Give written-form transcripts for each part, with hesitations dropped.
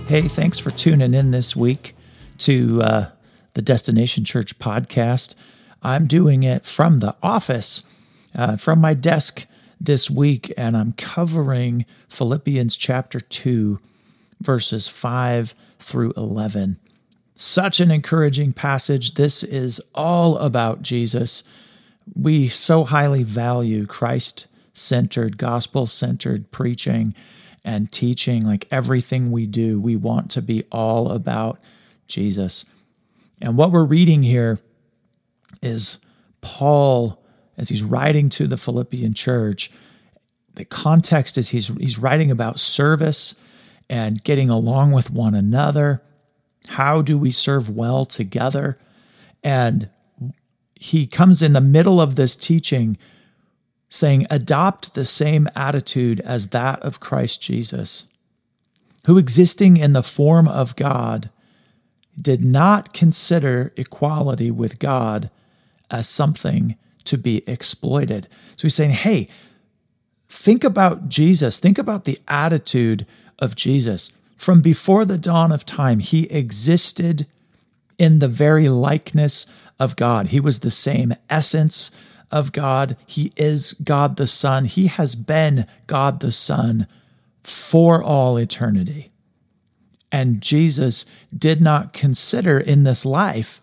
Hey, thanks for tuning in this week to the Destination Church podcast. I'm doing it from the office, from my desk this week, and I'm covering Philippians chapter 2, verses 5 through 11. Such an encouraging passage. This is all about Jesus. We so highly value Christ-centered, gospel-centered preaching and teaching. Like everything we do, we want to be all about Jesus. And what we're reading here is Paul, as he's writing to the Philippian church. The context is he's writing about service and getting along with one another. How do we serve well together? And he comes in the middle of this teaching saying, adopt the same attitude as that of Christ Jesus, who existing in the form of God, did not consider equality with God as something to be exploited. So he's saying, hey, think about Jesus. Think about the attitude of Jesus. From before the dawn of time, he existed in the very likeness of God. He was the same essence of God. He is God the Son. He has been God the Son for all eternity. And Jesus did not consider in this life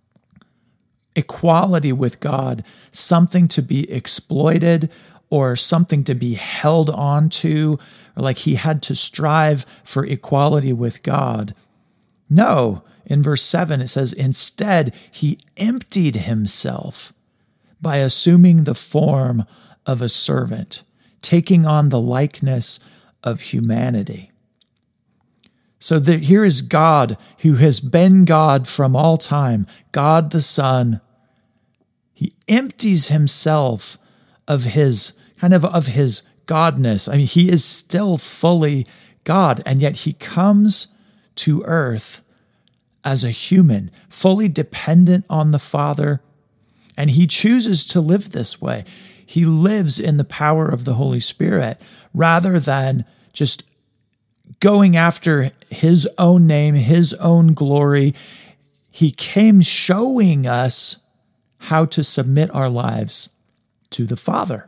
equality with God something to be exploited or something to be held on to, or like he had to strive for equality with God. No, in verse 7 it says, instead, he emptied himself by assuming the form of a servant, taking on the likeness of humanity. So here is God, who has been God from all time, God the Son. He empties himself of his his godness. I mean, he is still fully God, and yet he comes to earth as a human, fully dependent on the Father, and he chooses to live this way. He lives in the power of the Holy Spirit rather than just going after his own name, his own glory. He came showing us how to submit our lives to the Father.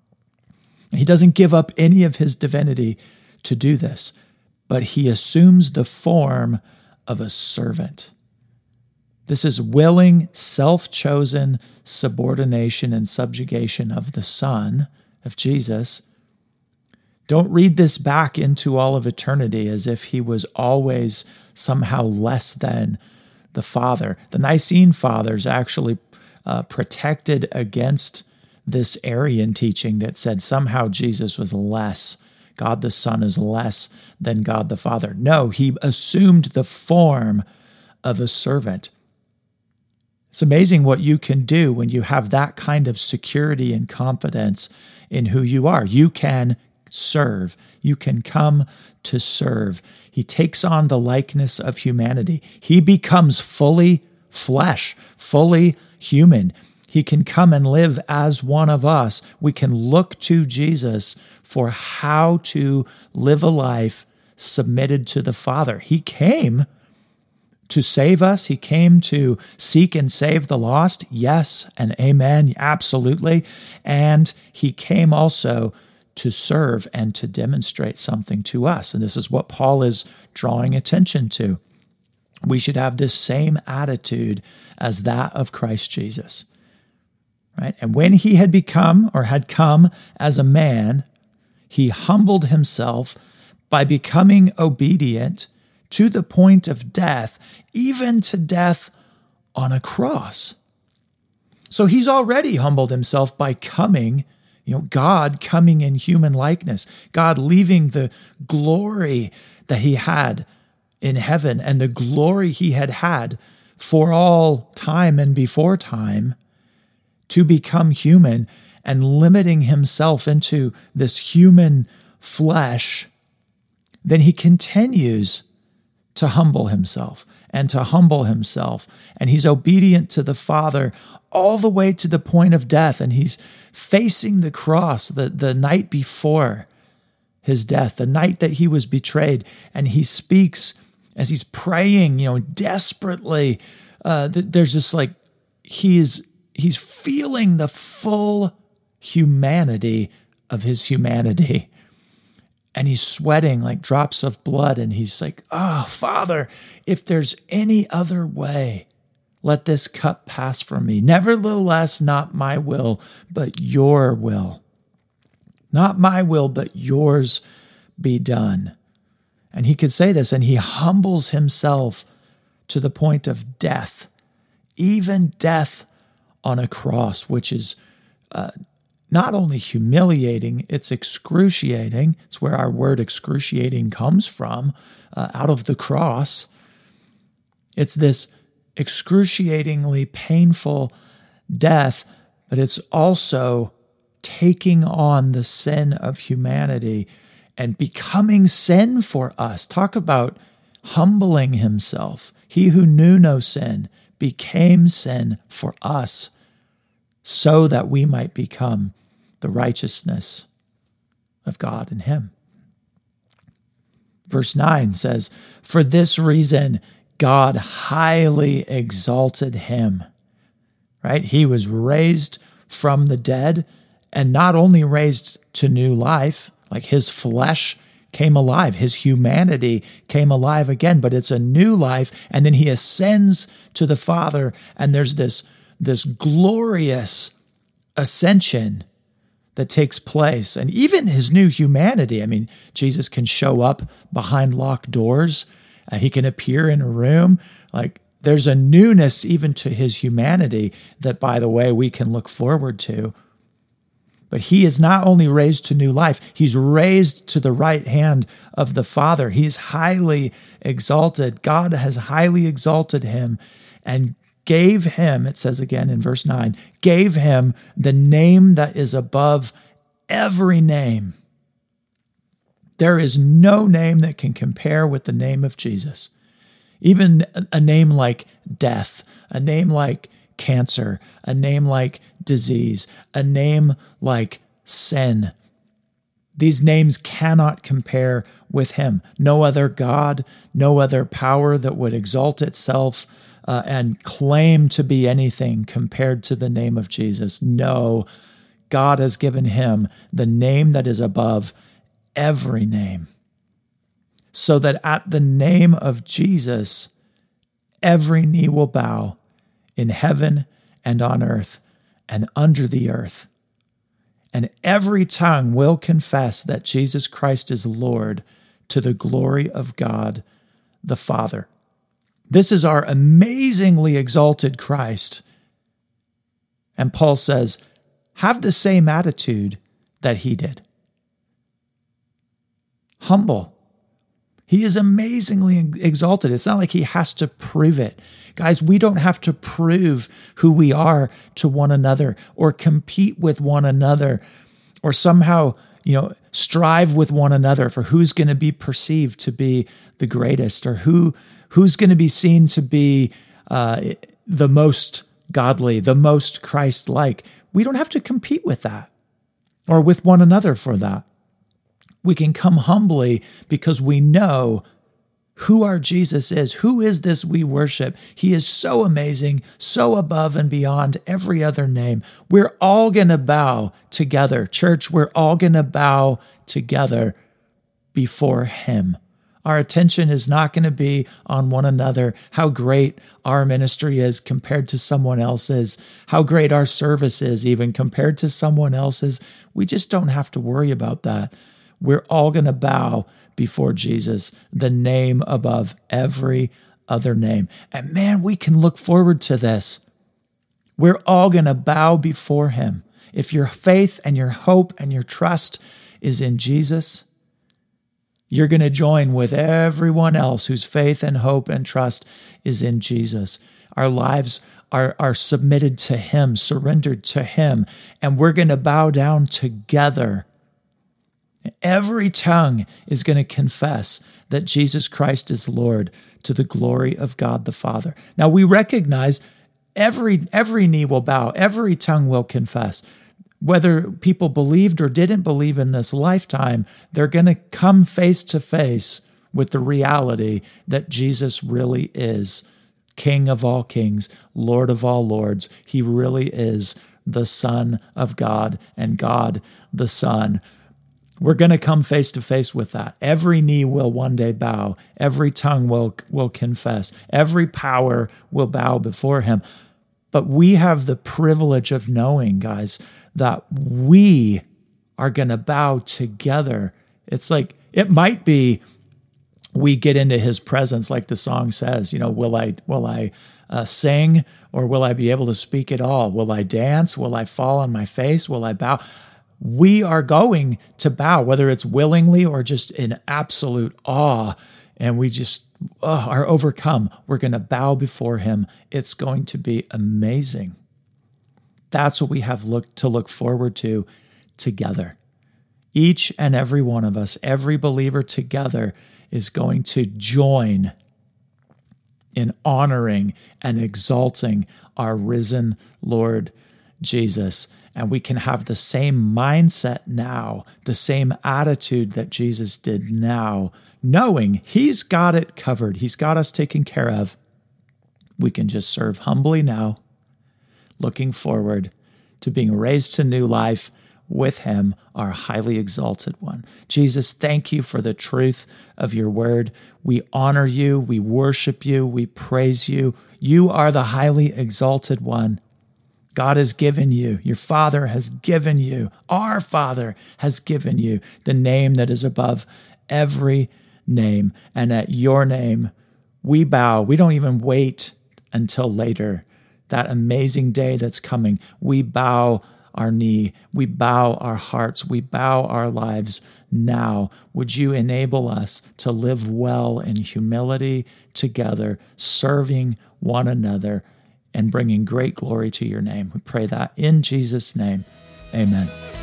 He doesn't give up any of his divinity to do this, but he assumes the form of a servant. This is willing, self-chosen subordination and subjugation of the Son, of Jesus. Don't read this back into all of eternity as if he was always somehow less than the Father. The Nicene Fathers actually protected against this Arian teaching that said somehow Jesus was less. God the Son is less than God the Father. No, he assumed the form of a servant. It's amazing what you can do when you have that kind of security and confidence in who you are. You can serve. You can come to serve. He takes on the likeness of humanity. He becomes fully flesh, fully human. He can come and live as one of us. We can look to Jesus for how to live a life submitted to the Father. He came to save us. He came to seek and save the lost. Yes and amen, absolutely. And he came also to serve and to demonstrate something to us. And this is what Paul is drawing attention to. We should have this same attitude as that of Christ Jesus. Right? And when he had come as a man, he humbled himself by becoming obedient to the point of death, even to death on a cross. So he's already humbled himself by coming, God coming in human likeness, God leaving the glory that he had in heaven and the glory he had for all time and before time, to become human and limiting himself into this human flesh. Then he continues to humble himself and to humble himself. And he's obedient to the Father all the way to the point of death. And he's facing the cross the night before his death, the night that he was betrayed. And he speaks as he's praying, desperately, there's just like, he's feeling the full humanity of his humanity. And he's sweating like drops of blood. And he's like, oh, Father, if there's any other way, let this cup pass from me. Nevertheless, not my will, but your will. Not my will, but yours be done. And he could say this, and he humbles himself to the point of death, even death on a cross, which is not only humiliating, it's excruciating. It's where our word excruciating comes from, out of the cross. It's this excruciatingly painful death, but it's also taking on the sin of humanity and becoming sin for us. Talk about humbling himself. He who knew no sin became sin for us so that we might become the righteousness of God in him. Verse 9 says, for this reason, God highly exalted him, right? He was raised from the dead, and not only raised to new life, like his flesh came alive, his humanity came alive again, but it's a new life. And then he ascends to the Father, and there's this glorious ascension that takes place. And even his new humanity, I mean, Jesus can show up behind locked doors, he can appear in a room. Like, there's a newness even to his humanity that, by the way, we can look forward to. But he is not only raised to new life, he's raised to the right hand of the Father. He's highly exalted. God has highly exalted him and gave him, it says again in verse 9, gave him the name that is above every name. There is no name that can compare with the name of Jesus. Even a name like death, a name like cancer, a name like disease, a name like sin. These names cannot compare with him. No other God, no other power that would exalt itself and claim to be anything compared to the name of Jesus. No, God has given him the name that is above every name, so that at the name of Jesus, every knee will bow in heaven and on earth and under the earth, and every tongue will confess that Jesus Christ is Lord, to the glory of God the Father. This is our amazingly exalted Christ. And Paul says, have the same attitude that he did. Humble. He is amazingly exalted. It's not like he has to prove it. Guys, we don't have to prove who we are to one another or compete with one another or somehow, strive with one another for who's going to be perceived to be the greatest or who's going to be seen to be the most godly, the most Christ-like. We don't have to compete with that or with one another for that. We can come humbly because we know who our Jesus is. Who is this we worship? He is so amazing, so above and beyond every other name. We're all going to bow together. Church, we're all going to bow together before him. Our attention is not going to be on one another, how great our ministry is compared to someone else's, how great our service is even compared to someone else's. We just don't have to worry about that. We're all going to bow before Jesus, the name above every other name. And man, we can look forward to this. We're all going to bow before him. If your faith and your hope and your trust is in Jesus, you're going to join with everyone else whose faith and hope and trust is in Jesus. Our lives are submitted to him, surrendered to him, and we're going to bow down together. Every tongue is going to confess that Jesus Christ is Lord, to the glory of God the Father. Now we recognize every knee will bow, every tongue will confess. Whether people believed or didn't believe in this lifetime, they're going to come face to face with the reality that Jesus really is King of all kings, Lord of all lords. He really is the Son of God and God the Son. We're going to come face to face with that. Every knee will one day bow. Every tongue will confess. Every power will bow before him. But we have the privilege of knowing, guys, that we are going to bow together. It's like, it might be we get into his presence, like the song says, will I sing, or will I be able to speak at all? Will I dance? Will I fall on my face? Will I bow? We are going to bow, whether it's willingly or just in absolute awe, and we just are overcome. We're going to bow before him. It's going to be amazing. That's what we have to look forward to together. Each and every one of us, every believer together, is going to join in honoring and exalting our risen Lord Jesus. And we can have the same mindset now, the same attitude that Jesus did now, knowing he's got it covered. He's got us taken care of. We can just serve humbly now, looking forward to being raised to new life with him, our highly exalted one. Jesus, thank you for the truth of your word. We honor you, we worship you, we praise you. You are the highly exalted one. God has given you, your Father has given you, our Father has given you the name that is above every name. And at your name, we bow. We don't even wait until later, that amazing day that's coming. We bow our knee, we bow our hearts, we bow our lives now. Would you enable us to live well in humility together, serving one another and bringing great glory to your name? We pray that in Jesus' name. Amen.